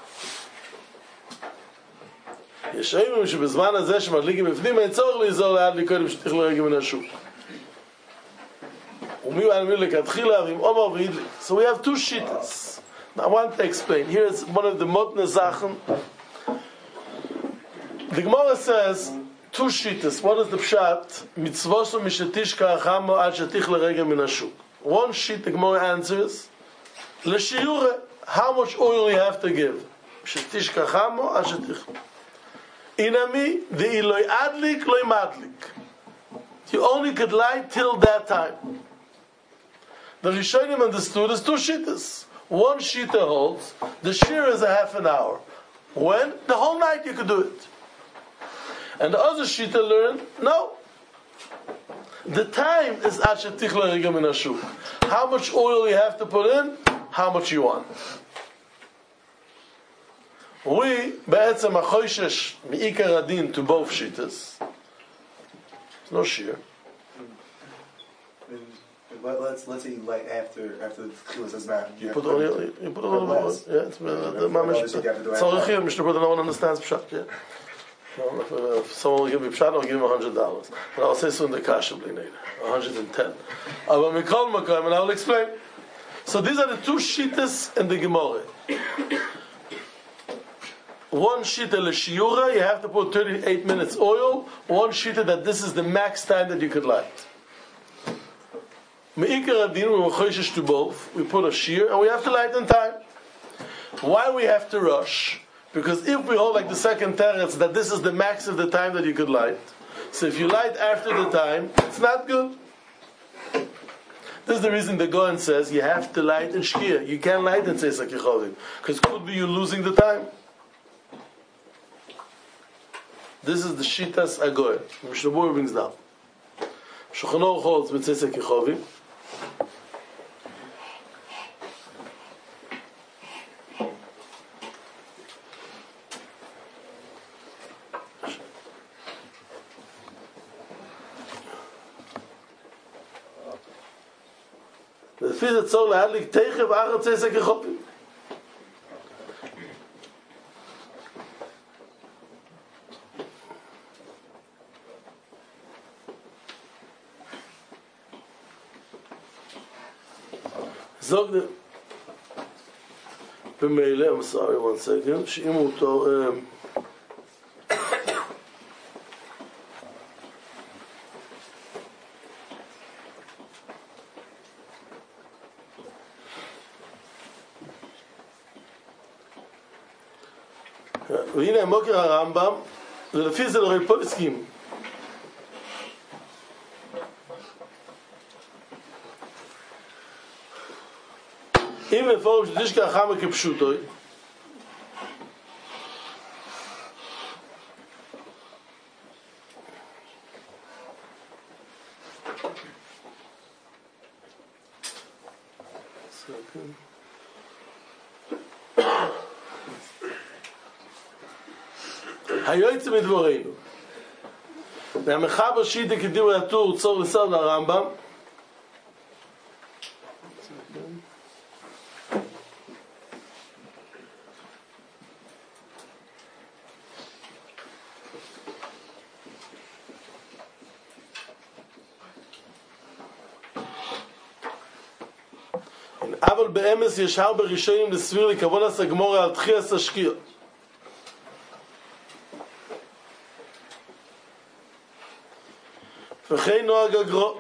יש רעים שבזמן הזה שמדליקים בפנים אין צורך לעזור להדליק קודם שטיח לרגע מן השוק ומי ואנמי לכתחילה ועם עומר והדליק. So we have two shittas. Now I want to explain. Here is one of the motne Sachen. The Gemara says two shittas. What is the pshat? Mitzvoso mishetishka achamo ad shetich l'regel min hashuk. One shit the Gemara answers l'shiure how much oil you have to give. Mishetishka achamo ad shetich. Inami the iloi adlik loi madlik. You only could light till that time. The Rishonim understood as two shittas. One shitta holds the shir is a half an hour. When? The whole night you could do it. And the other shitta learned, no. The time is ashetich l'regel min hashuk. How much oil you have to put in, how much you want. We, be'etzem achoishesh mi'ikar adin to both shittas. There's no shir. But let's say you light after the kula says not. You put on it. Yeah, it's the mamish. So here, Mr. Brother, no one understands pshat. Yeah. If someone will give me pshat, I'll give him $100. But I'll say soon the kasha b'linei $110. But mikol makom, and I will explain. So these are the two shittas in the Gemara. One shitta l'shiura, you have to put 38 minutes oil. One shitta that this is the max time that you could light. Me'ikar adin, we choishes to both. We put a shear and we have to light in time. Why we have to rush? Because if we hold like the second teretz that this is the max of the time that you could light, so if you light after the time, it's not good. This is the reason the Goen says you have to light in shkia. You can't light in tzeisak yechovim because could be you losing the time. This is the shitas agoy. Mishnah Berurah brings down. Shulchan Aruch holds with tzeisak yechovim. לפי זה צור להדליק תכף אחר tzeisak yechovim. Zog the B'meile, I'm sorry, 1 second. She'imu to והנה המוקר הרמב"ם, ולפי זה לרבי פה הסכים. אם לפורם שתשכח חמה כפשוטוי, היועץ מדבורנו והמחבר שיטה כדיבר הטור צור לסוד לרמב"ם אבל באמס יש הרבה ראשונים לסביר לכבוד הסגמורה על תחייס השקיע וכן נוהג הגרו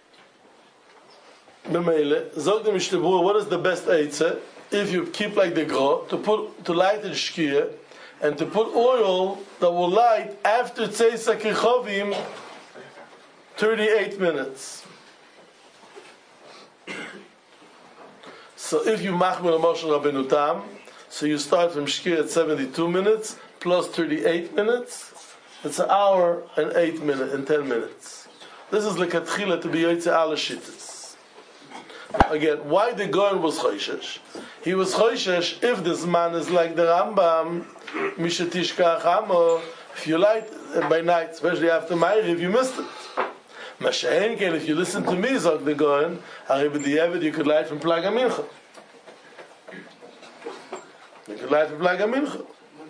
במילא זוג דם ישתברו what is the best עצה if you keep like the gro to light the shkia and to put oil that will light after tzeis hakirchovim 38 minutes. So if you machmir a Moshe Rabbeinu Tam, so you start from shkia at 72 minutes plus 38 minutes, it's an hour and 8 minutes and 10 minutes. This is like a tchila to be yoytze ala shittas. Again, why the Goyen was choishesh? He was choishesh if this man is like the Rambam, mishetishkach hamo, if you light by night, especially after Ma'ariv, you missed it. Masha'enkel, if you listen to me, zog the Goyen, you could light from Plag HaMincha. You could light from Plag HaMincha.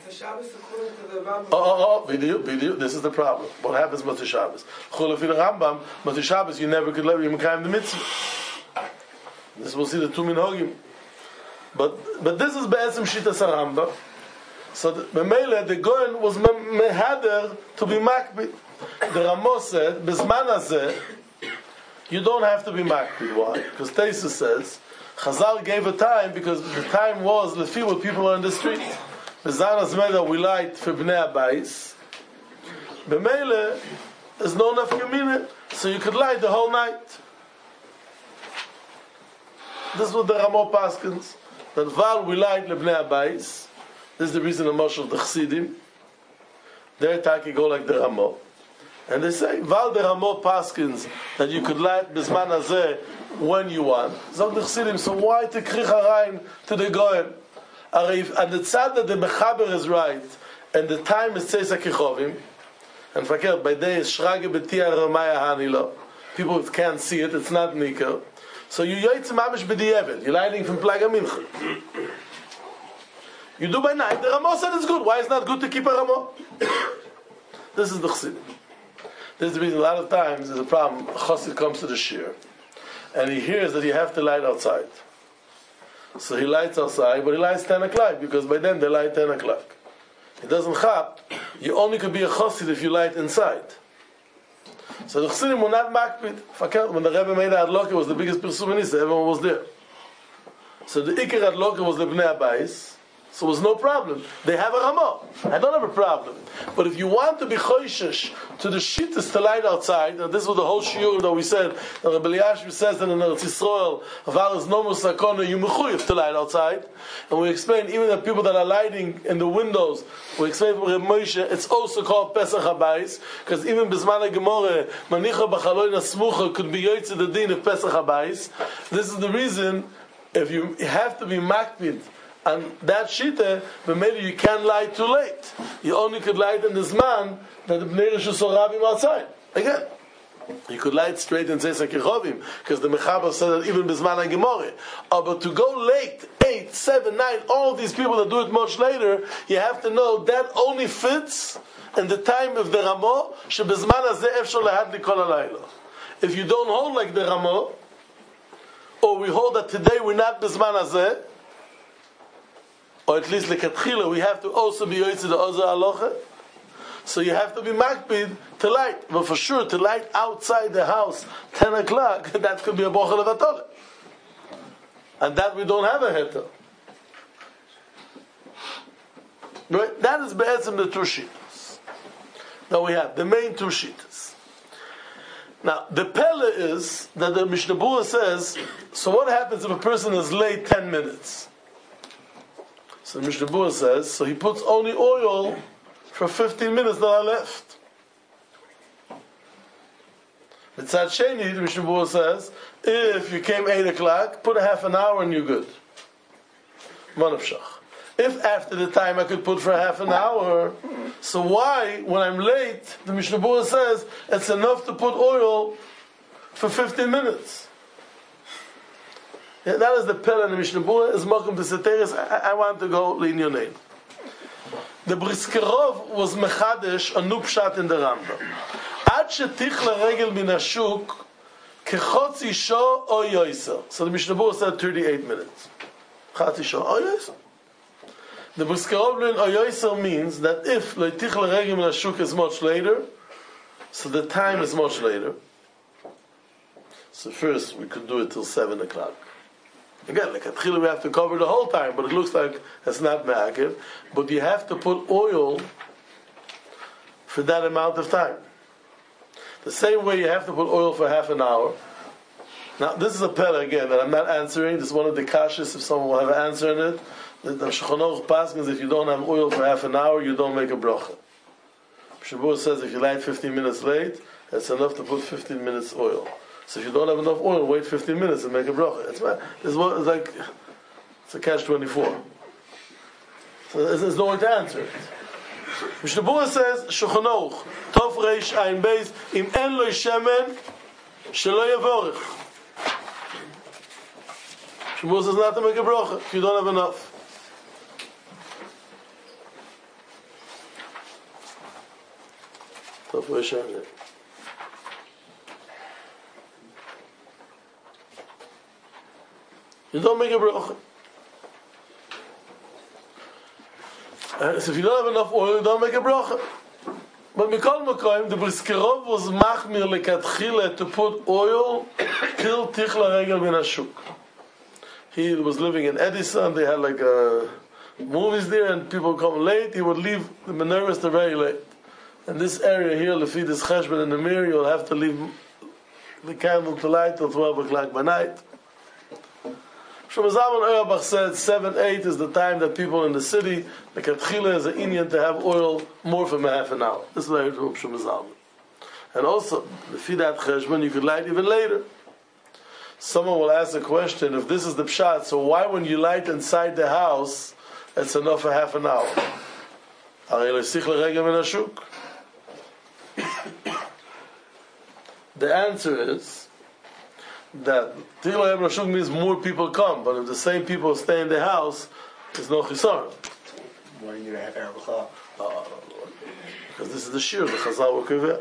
Video. This is the problem. What happens Motzei Shabbos? Chulafin Rambam, Motzei Shabbos, you never could let him climb the mitzvah. This we'll see the two minhagim. But this is Be'etzim Shitas HaRambam. So the Mele, the Goyen was mehader to be makbid. The Ramo said, Bezman hazeh, you don't have to be makbid. Why? Because Tesis says, Chazal gave a time because the time was lefi what people are in the street. Bezanas Meda we light for Bnei Abayis. B'meile, there's no nafkamina, so you could light the whole night. This is what the Ramo paskins. That Val we light lebnei Abayis. This is the reason the Moshe of the Chassidim. Their taki go like the Ramo. And they say, Val the Ramo paskins, that you could light Bizman Hazeh when you want. Zog the Chassidim, so why to krich harayin to the Goyen? And the tzad that the Mechaber is right, and the time is Tzeis HaKichovim, and fakir, by day is Shrage B'tia Ramaya Hanilo. People can't see it, it's not Nikel. So you yoytz mamish b'di'evet, you're lighting from Plag HaMincha. You do by night, the Ramo said it's good. Why is it not good to keep a Ramo? This is the Chassid. This is the reason a lot of times there's a problem. A Chassid comes to the shir, and he hears that you have to light outside. So he lights outside, but he lights 10 o'clock, because by then they light 10 o'clock. He doesn't chap. You only could be a chassid if you light inside. So the chassidim were not makpid. When the Rebbe made Adloka, it was the biggest persuminist, everyone was there. So the Iker Adloka was the Bnei Abayis, so it was no problem. They have a Ramah. I don't have a problem. But if you want to be choishesh to the shittas to light outside, and this was the whole shiur that we said, that Rabbi Eliashib says that in Eretz Yisrael, Aval is no musakona, you mechuyev to light outside. And we explained, even the people that are lighting in the windows, we explained from Reb Moshe, it's also called Pesach HaBayis, because even Bisman HaGemoreh, Manicha B'chaloin HaSmucha could be Yoytze the Din of Pesach HaBayis. This is the reason, if you have to be makpid, and that shita, but maybe you can't light too late. You only could light in this man that the Bnei Rishus Rabim outside. Again, you could light straight in Tzeis HaKichovim, because the Mechaber said that even Bizman HaGemoreh. But to go late, 8, 7, 9, all of these people that do it much later, you have to know that only fits in the time of the Ramo, shebizman hazeh efshar lahadlik kol halayla. If you don't hold like the Ramo, or we hold that today we're not Bisman Hazeh, or at least lekatchila, we have to also be Yotzei the Ozer Alocha. So you have to be makpid to light. But for sure, to light outside the house 10 o'clock, that could be a bochel of atole. And that we don't have a heter. Right? That is be'etzim the two shittas. Now we have the main two shittas. Now, the pele is that the Mishnah Berurah says, so what happens if a person is late 10 minutes? So the Mishnah Berurah says, so he puts only oil for 15 minutes that are left. Mitzad Sheni, the Mishnah Berurah says, if you came 8 o'clock, put a half an hour and you're good. Manavshach. If after the time I could put for a half an hour, so why, when I'm late, the Mishnah Berurah says, it's enough to put oil for 15 minutes. Yeah, that is the pill in the Mishnah Berurah, is Mokum B'Seteres. I want to go in your name. The Briskerov was Mechadesh, a new pshat in the Rambam. Ad shetichla regel min hashuk, kechotzi sho o yoiser. So the Mishnah Berurah said 38 minutes. Chatzi sho o yoiser. The Briskerov learned o yoiser means that if leitichla regel min hashuk is much later, so the time is much later. So first we could do it till 7 o'clock. Again, like at we have to cover the whole time, but it looks like it's not ma'akev. But you have to put oil for that amount of time. The same way you have to put oil for half an hour. Now, this is a pella again that I'm not answering. This is one of the kashas if someone will have an answer in it. The Shulchan Aruch passes if you don't have oil for half an hour, you don't make a bracha. Shabbos says if you light 15 minutes late, it's enough to put 15 minutes oil. So if you don't have enough oil, wait 15 minutes and make a bracha. It's like it's a catch-24. So there's no way to answer it. Mishnah Berurah says, Shulchan Aruch, Tov Reish Ayin Beis, Im En Lo Shemen, Shelo Yavorech. Mishnah Berurah says not to make a bracha if you don't have enough. Tov Reish Ayin. You don't make a bracha. So if you don't have enough oil, you don't make a bracha. But Mikol Makoim, the Briskerov was machmir lekatchila to put oil till tichla regel min hashuk. He was living in Edison. They had like movies there, and people come late. He would leave the menorahs to very late. And this area here, Lefi this cheshbon in the mirror, you'll have to leave the candle to light till 12 o'clock by night. Shlomo Zalman Auerbach said 7, 8 is the time that people in the city, the Katchila is an Inyan to have oil more from a half an hour. This is what I heard from Shlomo Zalman. And also, the Fidat Cheshbon, you could light even later. Someone will ask a question, if this is the Pshat, so why when you light inside the house, it's enough for half an hour? The answer is, that Tichla Regel Min Hashuk means more people come, but if the same people stay in the house, there's no chisar. Why do you need a half hour b'chal? Because this is the shir, the Chazal V'Kiveh.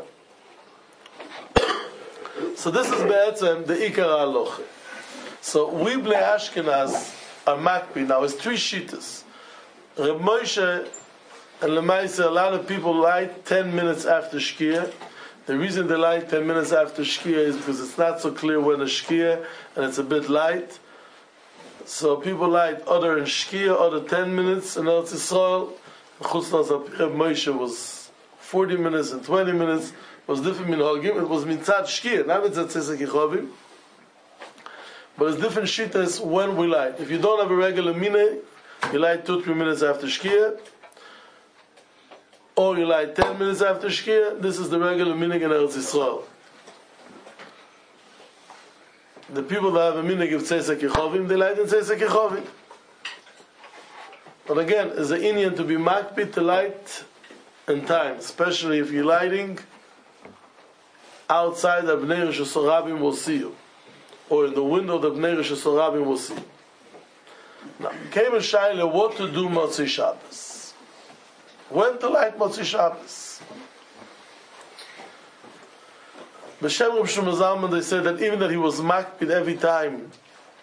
So this is be'etzem the Ikar Halacha. So we Bnei Ashkenaz are makpi. Now it's 3 shittas. Reb Moshe and Lemaisa, a lot of people light 10 minutes after Shkia. The reason they light 10 minutes after Shkia is because it's not so clear when it's Shkia and it's a bit light. So people light other in Shkia, other 10 minutes in Eretz Yisrael. Reb Moshe was 40 minutes and 20 minutes. It was different minhagim. It was mitzad Shkia, not mitzad Tzesek Yichovim. But it's different shittas when we light. If you don't have a regular minhag, you light 2-3 minutes after Shkia. Or you light 10 minutes after Shkia, this is the regular minhag in Eretz Yisrael. The people that have a minhag of Tzesek Yichovim, they light in Tzesek Yichovim. But again, it's an Inyan to be makpid to light in time, especially if you're lighting outside the Bnei Rosh Hashanah will see you, or in the window the Bnei Rosh Hashanah will see you. Now, came a shaila what to do Motzei Shabbos. When to light Motzei Shabbos? B'Shem Reb Shlomo Zalman, they said that even that he was makpid every time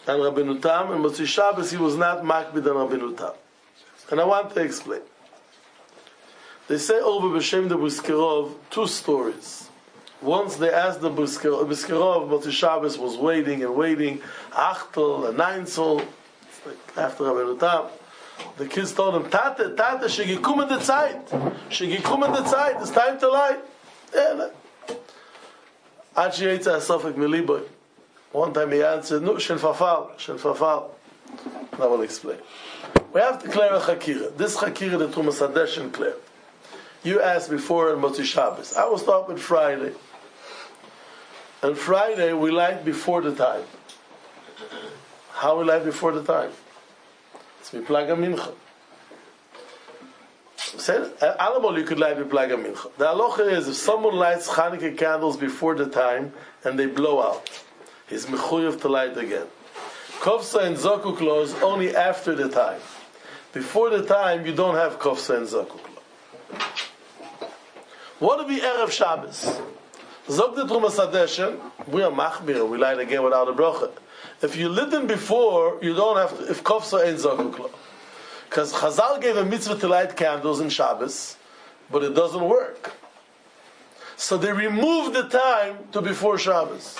and Rabbeinu Tam, and Motzei Shabbos he was not makbid on Rabbeinu Tam. And I want to explain. They say over B'Shem the Briskirov 2 stories. Once they asked the Briskirov, Motzei Shabbos was waiting, Achtel and Neinzel, after Rabbeinu Tam. The kids told him, Tate, shegikum in the Zeit, it's time to lie. Achi Yetza Asofek Miliboy. One time he answered, no, Shen Fafal. Now I will explain. We have to clear a Chakira. This Chakira the Trumas Hadeshen cleared. You asked before on Motzei Shabbos. I will start with Friday. On Friday we light before the time. How we light before the time? It's Miplaga Mincha. Animal you could light Miplaga Mincha. The halacha is if someone lights Chanukah candles before the time and they blow out, he's mechuyev to light again. Kofsa and Zakuklo is only after the time. Before the time you don't have Kofsa and Zakuklo. What would be Erev Shabbos? Zok the Trumas Hadeshen, we are machmir, we light again without a bracha. If you lit them before, you don't have to, if Kofsa ain't Zakuklo. Because Chazal gave a mitzvah to light candles in Shabbos, but it doesn't work. So they removed the time to before Shabbos.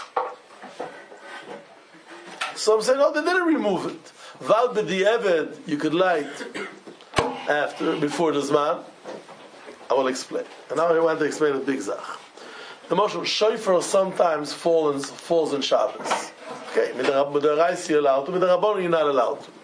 So I'm saying, no, they didn't remove it. Val b'di'eved, you could light before the Zman. I will explain. And now I want to explain a big zach. The Moshe Shofar sometimes falls in Shabbos. Okay, with the Raisi you're allowed to, with the Rabbanon you're not allowed to.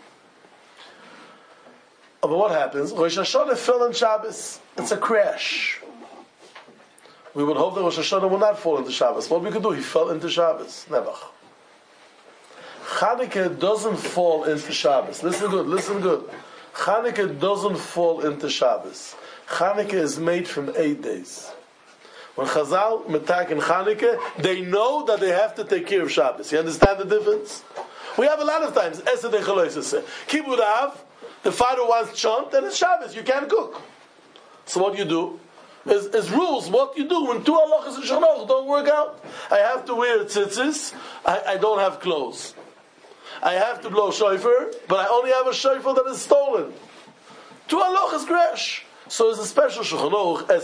But what happens? Rosh Hashanah fell on Shabbos. It's a crash. We would hope that Rosh Hashanah will not fall into Shabbos. What we could do? He fell into Shabbos. Never. Chanukah doesn't fall into Shabbos. Listen good. Chanukah doesn't fall into Shabbos. Chanukah is made from 8 days. When Chazal metak in Chanukah, they know that they have to take care of Shabbos. You understand the difference? We have a lot of times. Kibbud Av, the father wants chant, and it's Shabbos. You can't cook. So what you do is rules. What you do when 2 halachas in Shulchan Aruch don't work out. I have to wear tzitzis. I don't have clothes. I have to blow shofar, but I only have a shofar that is stolen. 2 halachas crash. So it's a special Shulchan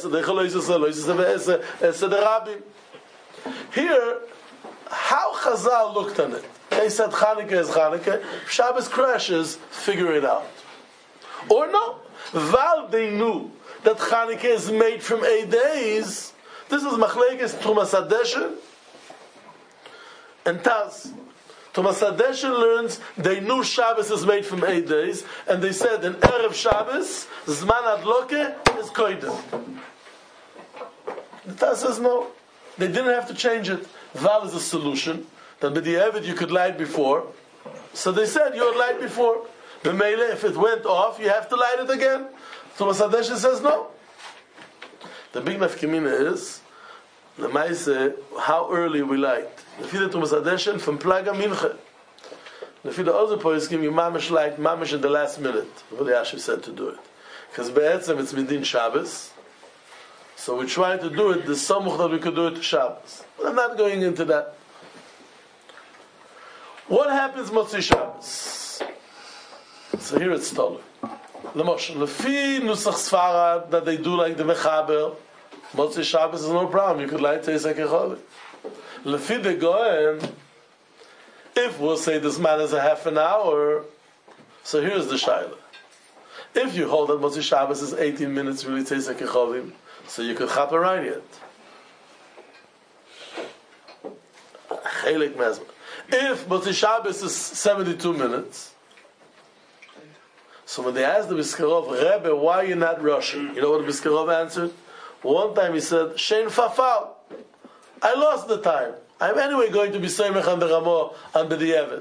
Aruch. Here, how Chazal looked on it. They said Chanukah is Chanukah. If Shabbos crashes, figure it out. Or no. While they knew that Chanukah is made from 8 days, this is Machlekes Trumas Hadeshen and Taz. Trumas Hadeshen learns they knew Shabbos is made from 8 days, and they said in Erev Shabbos, Zman Adloke is Koidem. The Taz says no. They didn't have to change it. Val is a solution. That with the Evid you could light before. So they said you would light before. The Mele, if it went off, you have to light it again. Trumas Hadeshen says no. The big nafkamina is the Maise, how early we light. The Fida Trumas Hadeshen from Plaga Mincha. The Fida other points give you mamish light, mamish in the last minute. What the Yashiv said to do it. Because Be'etzem it's Midin Shabbos. So we try to do it the samuch that we could do it to Shabbos. But I'm not going into that. What happens Motzei Shabbos? So here it's stolen. Lemosh, lefi nusach Sfarad that they do like the Mechaber, Motzei Shabbos is no problem. You could light Teisek Echoli. Lefi the Goen, if we'll say this man is a half an hour, so here's the Shaila. If you hold that Motzei Shabbos is 18 minutes really Teisek Echolim, so you could chap around it. Chelik Mezman. If Motzei Shabbos is 72 minutes, so when they asked the Biskarov, Rebbe, why are you not rushing? You know what the Biskarov answered? One time he said, Shein Fafal. I lost the time. I'm anyway going to be Seimech on the Ramo and B'di'evet.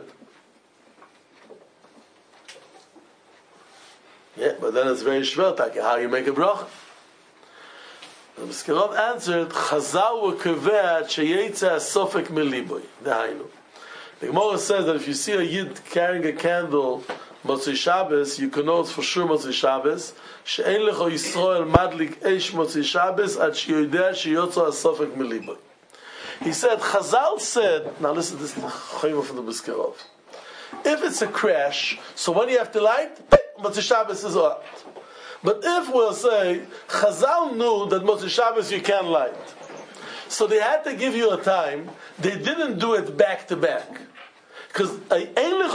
Yeah, but then it's very shver, how you make a bracha. The Biskarov answered, Chazal were keveh sheyetze asofek miliboy. Dehainu. The Gemara says that if you see a Yid carrying a candle Motzei Shabbos, you can know it's for sure Motzei Shabbos. She'en lecho Yisrael madlik eish Motzei Shabbos ad sheyodea sheyotzo asofek miliboy. He said, Chazal said, now listen to this Chayma from the Biskarov. If it's a crash, so when you have to light, Motzei Shabbos is out. But if we'll say, Chazal knew that Motzei Shabbos you can't light, so they had to give you a time, they didn't do it back to back. Because they didn't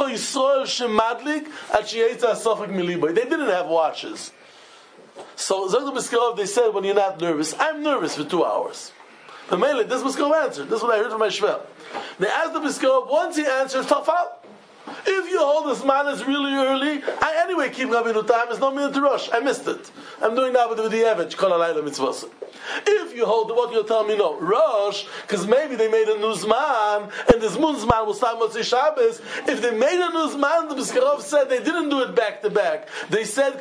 have watches. So Zogdom B'Skerov, they said, when you're not nervous, I'm nervous for 2 hours. But mainly, this B'Skerov answered. This is what I heard from my Shvel. They asked the B'Skerov, once he answers, Tafal. If you hold this man is really early, I anyway keep Rabbeinu Tam, there's no minute to rush. I missed it. I'm doing now with the Average, Kol HaLayla Mitzvah. If you hold what you'll tell me, no, rush, because maybe they made a new Zman, and this Moon Zman will start Motzei Shabbos. If they made a new Zman, the B'Skerov said they didn't do it back to back. They said,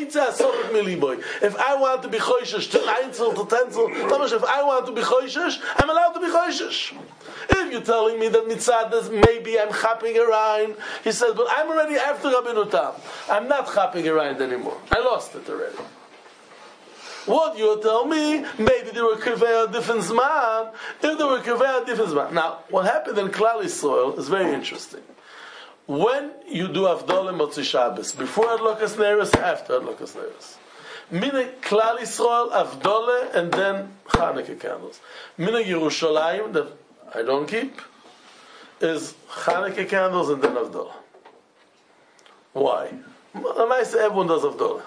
if I want to be choishish, to 9 till to 10 till, if I want to be choishish, I'm allowed to be choishish. If you're telling me that Mitzadas, maybe I'm chapping around, he says, but I'm already after Rabbeinu Tam. I'm not chapping around anymore. I lost it already. What you tell me, maybe they were kaveh a different zman. If they were kaveh a different zman. Now, what happened in Klal Yisrael is very interesting. When you do Avdolah Motzei Shabbos, before Adlokas Neiros, after Adlokas Neiros. Meaning Klal Yisrael, Avdolah, and then Chanukah candles. Meaning Yerushalayim, that I don't keep, is Chanukah candles and then Avdolah. Why? I say everyone does Avdolah.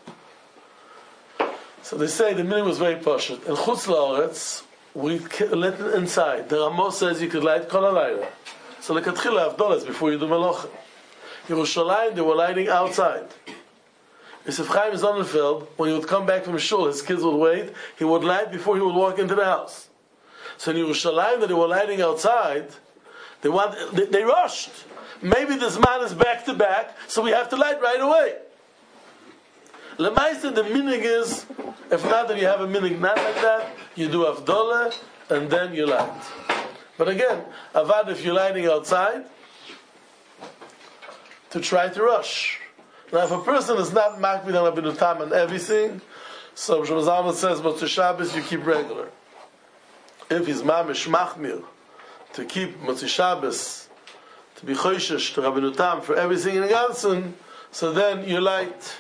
So they say the meaning was very pashut. In Chutz La'aretz, we lit it inside. The Ramos says you could light Kol HaLayla. So the Katchila Avdolah is before you do Melacha. Yerushalayim, they were lighting outside. Yosef Chaim Sonnenfeld, when he would come back from shul, his kids would wait, he would light before he would walk into the house. So in Yerushalayim, that they were lighting outside, they rushed. Maybe this man is back to back, so we have to light right away. Lemaisa, the minig is, if not that you have a minig not like that, you do Avdolah, and then you light. But again, Avad, if you're lighting outside, to try to rush. Now, if a person is not makbid on Rabbeinu Tam and everything, so Shlomo Zalman says, Motzei Shabbos, you keep regular. If he's mamish machmir, to keep Motzei Shabbos, to be choishish to Rabbeinu Tam for everything in the Ganzen, so then you light.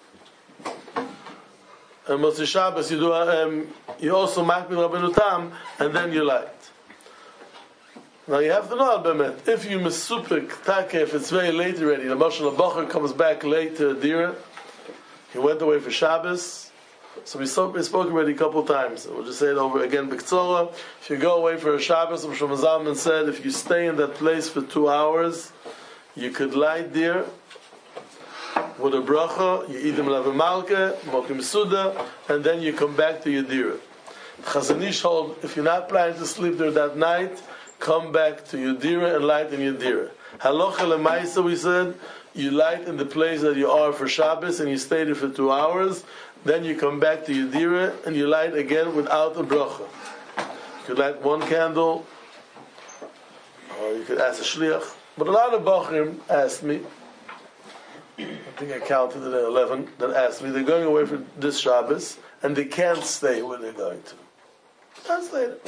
And Motzei Shabbos, you do. You also makbid Rabbeinu Tam, and then you light. Now you have to know Bemet. If you misupik take, if it's very late already, the Moshe Labacher comes back late to Dira. He went away for Shabbos. So we spoke already a couple of times. We'll just say it over again. B'Ktzora, if you go away for a Shabbos, Shlomo Zalman said, if you stay in that place for 2 hours, you could light there with a bracha, you eat them lave malka, mokim suda, and then you come back to your Dira. Chazon Ish hold, if you're not planning to sleep there that night, come back to your Dira and light in your Dira. Halacha lemaisa, we said, you light in the place that you are for Shabbos and you stay there for 2 hours, then you come back to your Dira and you light again without a bracha. You could light one candle, or you could ask a shliach. But a lot of Bachrim asked me, I think I counted it at 11, that asked me, they're going away for this Shabbos and they can't stay where they're going to. Can't stay there.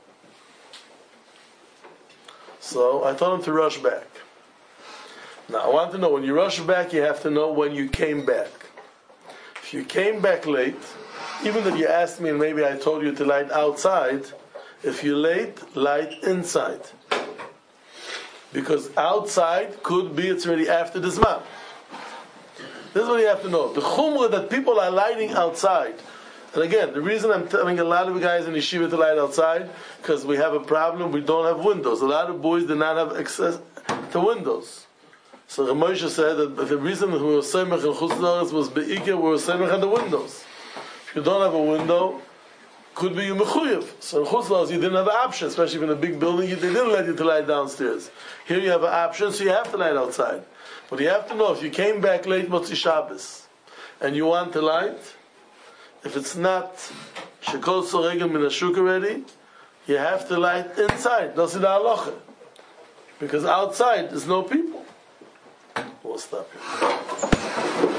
So I told him to rush back. Now I want to know, when you rush back, you have to know when you came back. If you came back late, even if you asked me and maybe I told you to light outside, if you're late, light inside. Because outside could be it's already after the Zman. This is what you have to know. The chumrah that people are lighting outside. And again, the reason I'm telling a lot of guys in yeshiva to light outside, because we have a problem, we don't have windows. A lot of boys do not have access to windows. So Ramosha said that the reason that we were semech in Chutz La'aretz was be'ikah, we were semech on the windows. If you don't have a window, could be you mechuyev. So in Chutz La'aretz you didn't have an option, especially if in a big building, they didn't let you to light downstairs. Here you have an option, so you have to light outside. But you have to know, if you came back late Motzei Shabbos, and you want to light, if it's not shekol soregel min hashuk already, you have to light inside. That's the halacha. Because outside there's no people. We'll stop here.